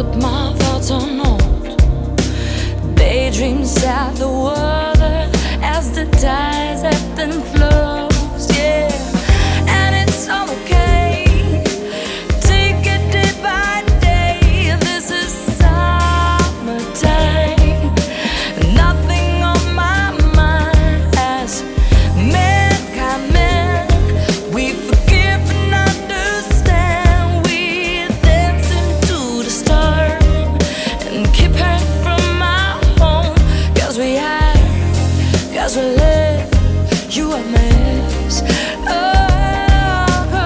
put my thoughts on hold. Daydreams at the water as the tides ebb and flows, yeah. And it's all okay. Take it day by day. This is summertime. Nothing on my mind as mankind meant. We forgive and understand. We dance into the storm and keep her from our home. Cause we live, you a mess. Oh,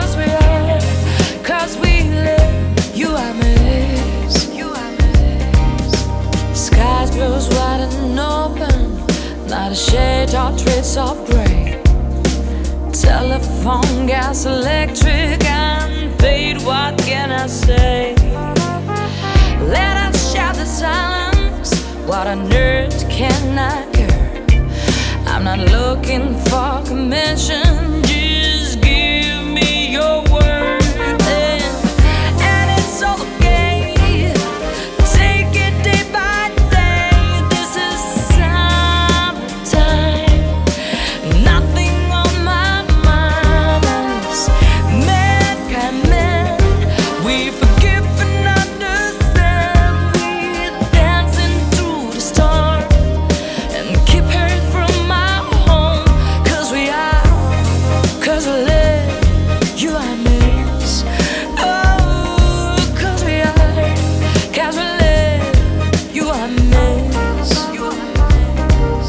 cause we live, you a mess. You a mess. Skies blues wide and open, not a shade or trace of gray. Telephone, gas, electric, unpaid, what can I say? Let us share the silence, what on earth can I curb? I'm not looking for commission, just give me your word. And it's all okay, take it day by day. This is summertime, nothing on my mind as mankind meant. We forgive and understand. We dancing through the storm and keep her from cause we live, you I miss. Oh, cause we live, you I miss. You I miss.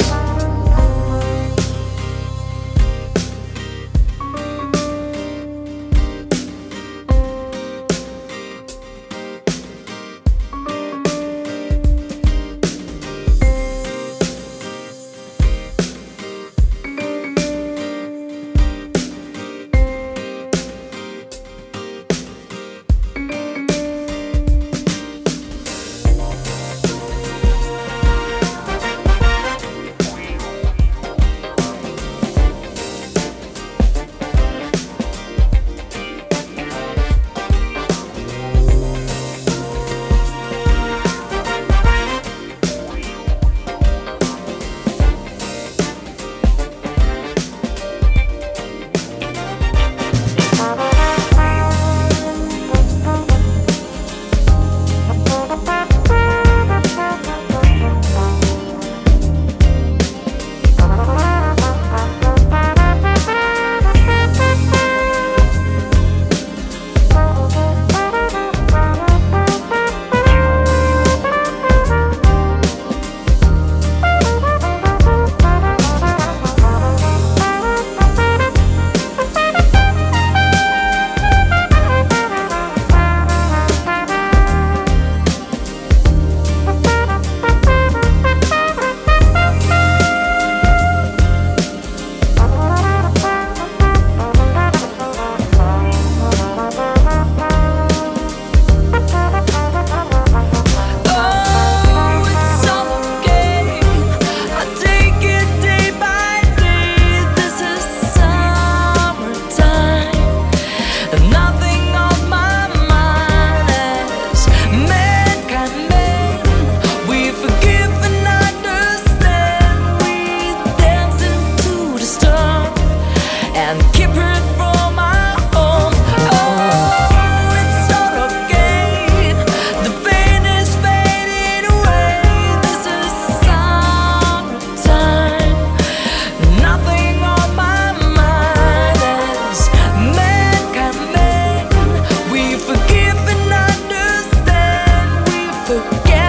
Forget